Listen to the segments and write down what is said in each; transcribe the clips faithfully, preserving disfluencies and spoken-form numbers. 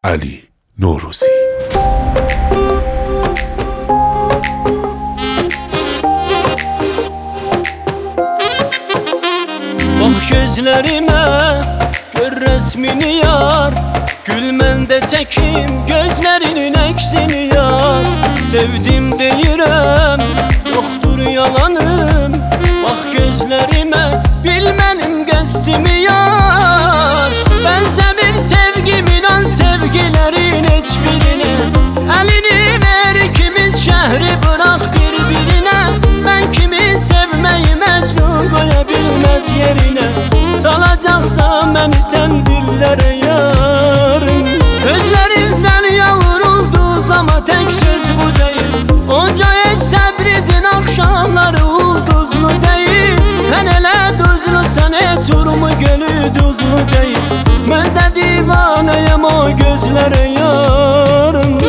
Ali Noruzi. Bak gözlerime, gör resmini yar. Gülmende çekim gözlerinin eksini yar. Sevdim deyirəm, yoktur yalanım. Bak gözlerime, bilmenim qəsdimi yar. Benzemir sevgim inan sevgilerin hiçbirine. Elini ver ikimiz şehri bırak birbirine. Ben kimi sevmeyi mecnun koyabilmez yerine. Salacaksan beni sen dillere yarım. Gözlerinden yavuruldu ama tek söz bu değil. Onca hiç Təbrizin akşamları ulduzlu değil. Sen ele duzlusan hiç Urmu gölü duzlu değil. Ben de divaneyim o gözlere yarım.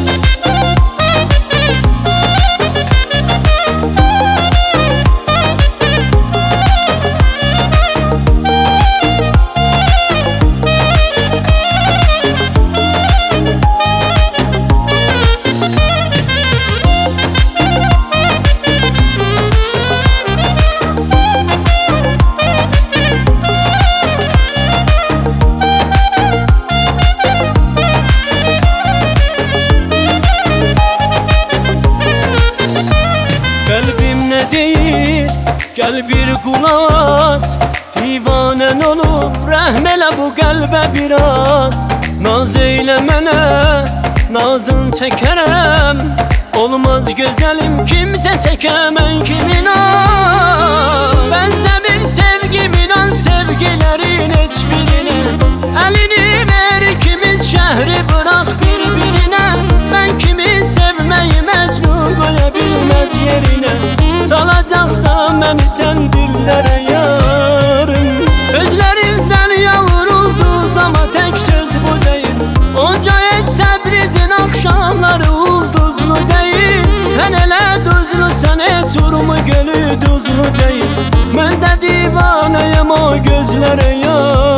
Kalbim ne deyir, gel bir kulağız. Divanen olup rəhm bu qəlbə biraz. Naz eylemene, nazın çekerem. Olmaz güzelim kimse çekemem kimin az. Benzemir sevgim inan sevgilerin hiçbirine. Elini ver ikimiz şehri bırak birbirine. Ben kimi sevmeyi mecnun koyabilmez yerine. Salacaksan beni sen dillere yarım. Gözlerinden yavuruldu ama tek söz bu değil. Onca hiç Təbrizin akşamları ulduzlu değil. Sen ele duzlusan hiç Urmu gölü duzlu değil. Ben de divaneyim o gözlere yarım.